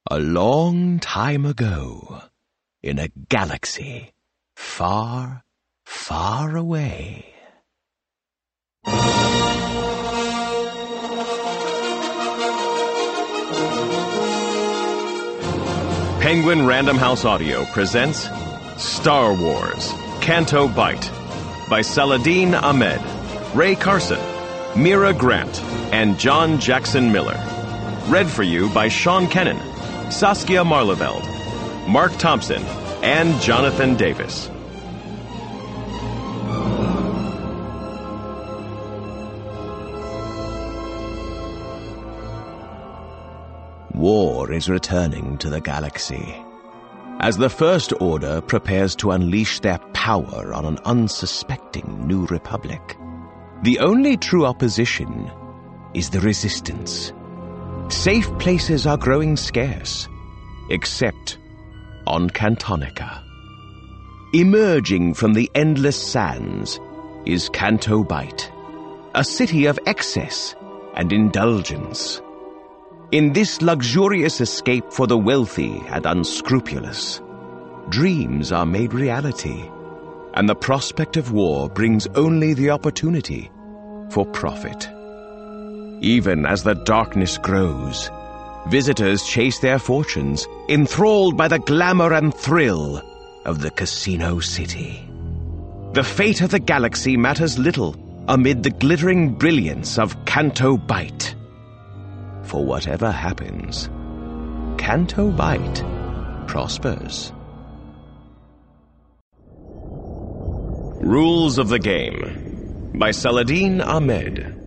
A long time ago, in a galaxy far, far away. Penguin Random House Audio presents Star Wars Canto Bight by Saladin Ahmed, Ray Carson, Mira Grant, and John Jackson Miller. Read for you by Sean Kennan, Saskia Marleveld, Mark Thompson, and Jonathan Davis. War is returning to the galaxy, as the First Order prepares to unleash their power on an unsuspecting New Republic. The only true opposition is the Resistance. Safe places are growing scarce, except on Cantonica. Emerging from the endless sands is Canto Bight, a city of excess and indulgence. In this luxurious escape for the wealthy and unscrupulous, dreams are made reality, and the prospect of war brings only the opportunity for profit. Even as the darkness grows, visitors chase their fortunes, enthralled by the glamour and thrill of the Casino City. The fate of the galaxy matters little amid the glittering brilliance of Canto Bight. For whatever happens, Canto Bight prospers. Rules of the Game by Saladin Ahmed.